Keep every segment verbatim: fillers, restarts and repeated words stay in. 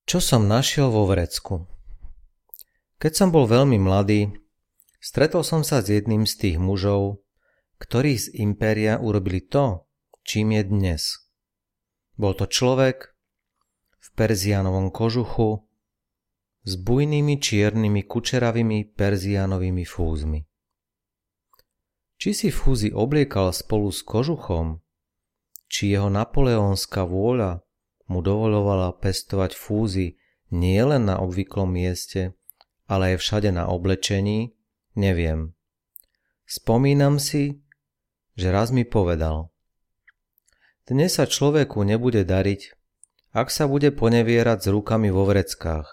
Čo som našiel vo vrecku? Keď som bol veľmi mladý, stretol som sa s jedným z tých mužov, ktorí z impéria urobili to, čím je dnes. Bol to človek v perziánovom kožuchu s bujnými čiernymi kučeravými perziánovými fúzmi. Či si fúzy obliekal spolu s kožuchom, či jeho napoleonská vôľa mu dovoľovala pestovať fúzy nielen na obvyklom mieste, ale aj všade na oblečení, neviem. Spomínam si, že raz mi povedal: dnes sa človeku nebude dariť, ak sa bude ponevierať s rukami vo vreckách.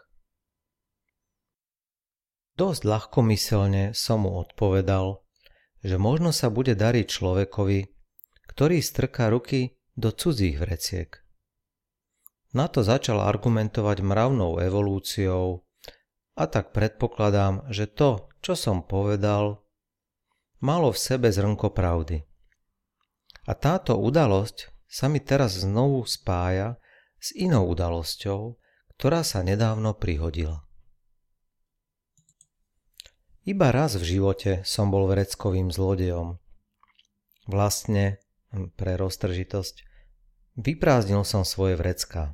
Dosť ľahkomyselne som mu odpovedal, že možno sa bude dariť človekovi, ktorý strká ruky do cudzích vreciek. Na to začal argumentovať mravnou evolúciou a tak predpokladám, že to, čo som povedal, malo v sebe zrnko pravdy. A táto udalosť sa mi teraz znovu spája s inou udalosťou, ktorá sa nedávno prihodila. Iba raz v živote som bol vreckovým zlodejom. Vlastne, pre roztržitosť, vyprázdnil som svoje vrecká.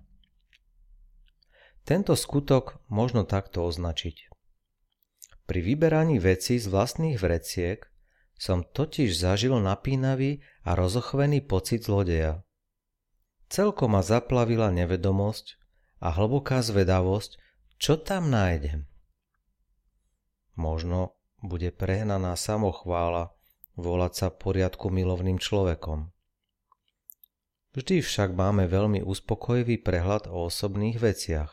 Tento skutok možno takto označiť. Pri vyberaní vecí z vlastných vreciek som totiž zažil napínavý a rozochvený pocit zlodeja. Celkom ma zaplavila nevedomosť a hlboká zvedavosť, čo tam nájdem. Možno bude prehnaná samochvála volať sa poriadku milovným človekom. Vždy však máme veľmi uspokojivý prehľad o osobných veciach.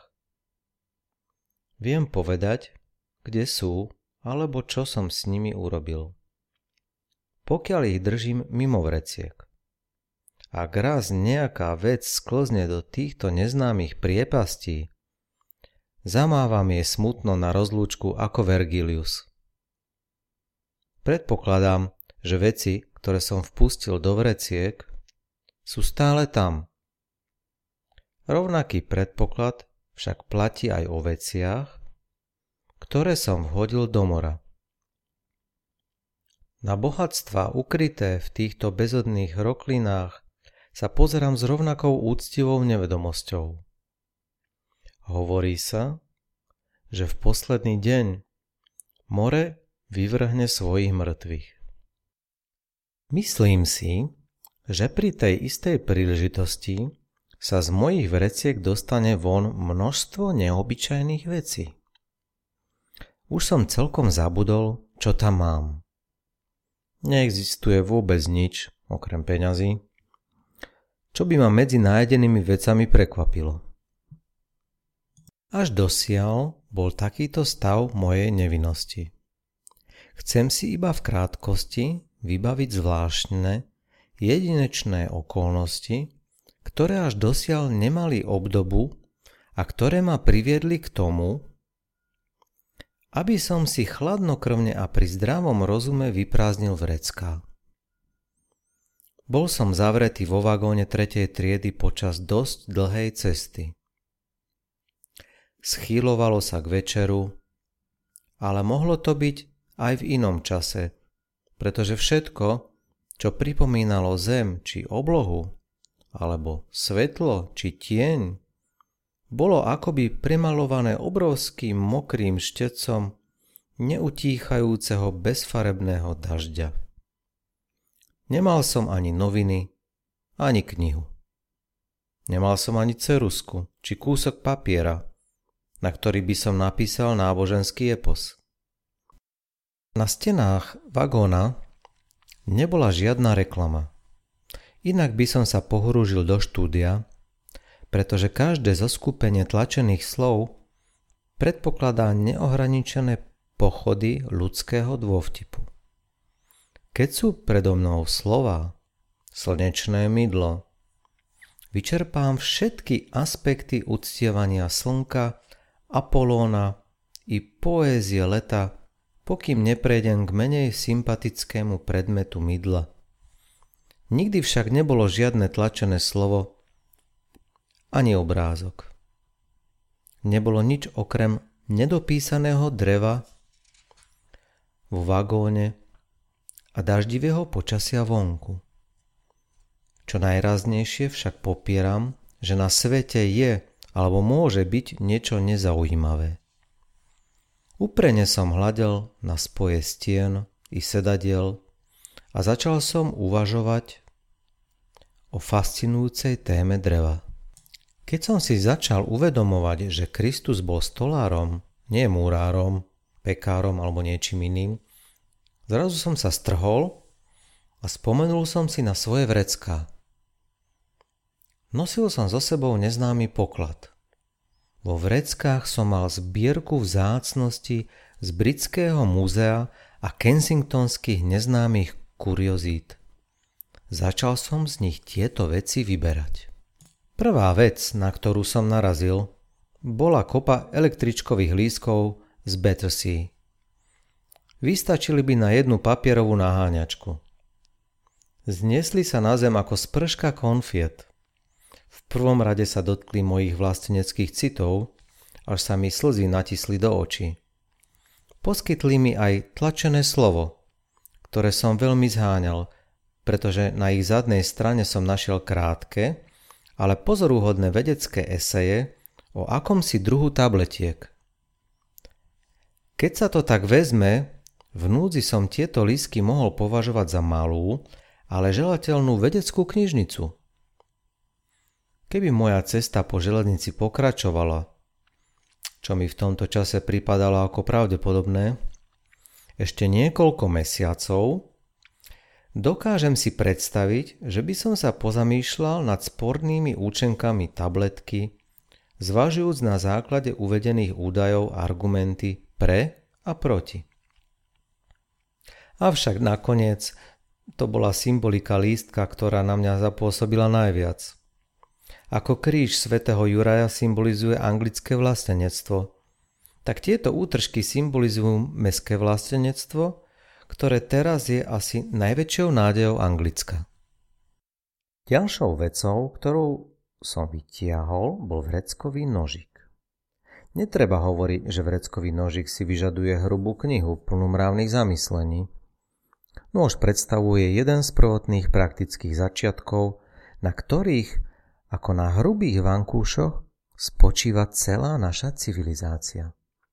Viem povedať, kde sú, alebo čo som s nimi urobil. Pokiaľ ich držím mimo vreciek. Ak raz nejaká vec sklzne do týchto neznámych priepastí, zamávam jej smutno na rozlúčku ako Vergilius. Predpokladám, že veci, ktoré som vpustil do vreciek, sú stále tam. Rovnaký predpoklad však platí aj o veciach, ktoré som vhodil do mora. Na bohatstvá ukryté v týchto bezodných roklinách sa pozerám s rovnakou úctivou nevedomosťou. Hovorí sa, že v posledný deň more vyvrhne svojich mŕtvych. Myslím si, že pri tej istej príležitosti sa z mojich vreciek dostane von množstvo neobyčajných vecí. Už som celkom zabudol, čo tam mám. Neexistuje vôbec nič, okrem peňazí, čo by ma medzi nájdenými vecami prekvapilo. Až dosiaľ bol takýto stav mojej nevinnosti. Chcem si iba v krátkosti vybaviť zvláštne, jedinečné okolnosti, ktoré až dosiaľ nemali obdobu a ktoré ma priviedli k tomu, aby som si chladnokrvne a pri zdravom rozume vyprázdnil vrecká. Bol som zavretý vo vagóne tretej triedy počas dosť dlhej cesty. Schýlovalo sa k večeru, ale mohlo to byť aj v inom čase, pretože všetko, čo pripomínalo zem či oblohu, alebo svetlo či tieň, bolo akoby premalované obrovským mokrým štecom neutíchajúceho bezfarebného dažďa. Nemal som ani noviny, ani knihu. Nemal som ani ceruzku či kúsok papiera, na ktorý by som napísal náboženský epos. Na stenách vagóna nebola žiadna reklama. Inak by som sa pohrúžil do štúdia, pretože každé zoskupenie tlačených slov predpokladá neohraničené pochody ľudského dôvtipu. Keď sú predo mnou slova, slnečné mydlo, vyčerpám všetky aspekty uctievania slnka, Apolóna i poézie leta, pokým neprejdem k menej sympatickému predmetu mydla. Nikdy však nebolo žiadne tlačené slovo ani obrázok. nebolo nič okrem nedopísaného dreva vo vagóne a daždivého počasia vonku. Čo najráznejšie však popieram, že na svete je alebo môže byť niečo nezaujímavé. Úprene som hľadel na spoje stien i sedadiel a začal som uvažovať o fascinujúcej téme dreva. Keď som si začal uvedomovať, že Kristus bol stolárom, nie múrárom, pekárom alebo niečím iným, zrazu som sa strhol a spomenul som si na svoje vrecká. Nosil som so sebou neznámy poklad. Vo vreckách som mal zbierku vzácností z Britského múzea a kensingtonských neznámych kuriozít. Začal som z nich tieto veci vyberať. Prvá vec, na ktorú som narazil, bola kopa električkových lístkov z Battersea. Vystačili by na jednu papierovú naháňačku. Zniesli sa na zem ako sprška konfiet. V prvom rade sa dotkli mojich vlasteneckých citov, až sa mi slzy natisli do očí. Poskytli mi aj tlačené slovo, ktoré som veľmi zháňal, pretože na ich zadnej strane som našiel krátke, ale pozoruhodné vedecké eseje o akomsi druhu tabletiek. Keď sa to tak vezme, v núdzi som tieto lístky mohol považovať za malú, ale želateľnú vedeckú knižnicu. Keby moja cesta po železnici pokračovala, čo mi v tomto čase pripadalo ako pravdepodobné, ešte niekoľko mesiacov, dokážem si predstaviť, že by som sa pozamýšľal nad spornými účinkami tabletky, zvažujúc na základe uvedených údajov argumenty pre a proti. Avšak nakoniec to bola symbolika lístka, ktorá na mňa zapôsobila najviac. Ako kríž svätého Juraja symbolizuje anglické vlastenectvo, tak tieto útržky symbolizujú mestské vlastenectvo, ktoré teraz je asi najväčšou nádejou Anglicka. Ďalšou vecou, ktorú som vytiahol, bol vreckový nožík. Netreba hovoriť, že vreckový nožík si vyžaduje hrubú knihu plnú mravných zamyslení. Nôž predstavuje jeden z prvotných praktických začiatkov, na ktorých ako na hrubých vankúšoch spočíva celá naša civilizácia.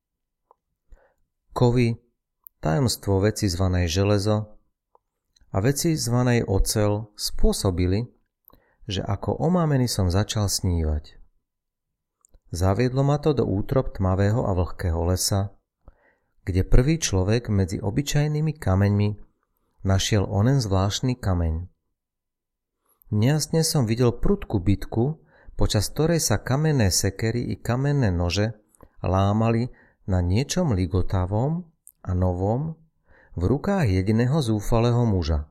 Kovy, tajomstvo veci zvanej železo a veci zvanej oceľ spôsobili, že ako omámený som začal snívať. Zaviedlo ma to do útrob tmavého a vlhkého lesa, kde prvý človek medzi obyčajnými kameňmi našiel onen zvláštny kameň. Nejasne som videl prudkú bitku, počas ktorej sa kamenné sekery i kamenné nože lámali na niečom ligotavom a novom v rukách jediného zúfalého muža.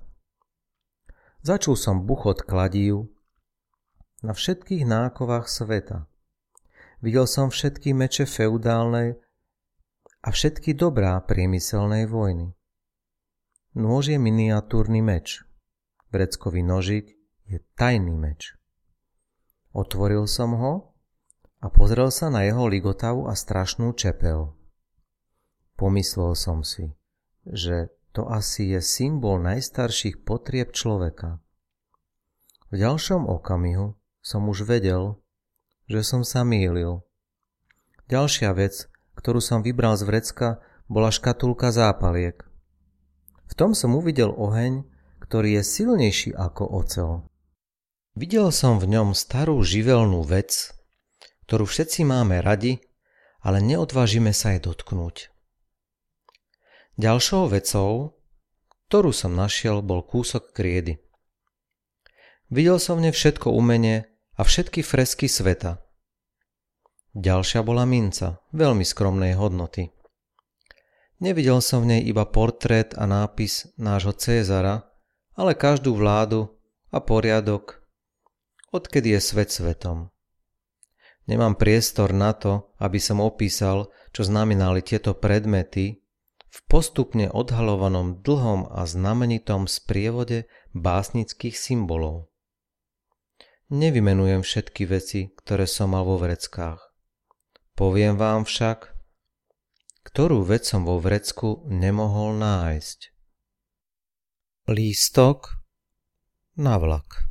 Začul som buchot kladív na všetkých nákovách sveta. Videl som všetky meče feudálnej a všetky dobrá priemyselnej vojny. Nôž je miniatúrny meč. Vreckový nožík je tajný meč. Otvoril som ho a pozrel sa na jeho ligotavu a strašnú čepel. Pomyslel som si, že to asi je symbol najstarších potrieb človeka. V ďalšom okamihu som už vedel, že som sa mýlil. Ďalšia vec, ktorú som vybral z vrecka, bola škatulka zápaliek. V tom som uvidel oheň, ktorý je silnejší ako oceľ. Videl som v ňom starú živelnú vec, ktorú všetci máme radi, ale neodvážime sa jej dotknúť. Ďalšou vecou, ktorú som našiel, bol kúsok kriedy. Videl som v nej všetko umenie a všetky fresky sveta. Ďalšia bola minca, veľmi skromnej hodnoty. Nevidel som v nej iba portrét a nápis nášho Cézara, ale každú vládu a poriadok, odkedy je svet svetom. Nemám priestor na to, aby som opísal, čo znamenali tieto predmety v postupne odhalovanom dlhom a znamenitom sprievode básnických symbolov. Nevymenujem všetky veci, ktoré som mal vo vreckách. Poviem vám však, ktorú vec som vo vrecku nemohol nájsť. Lístok na vlak.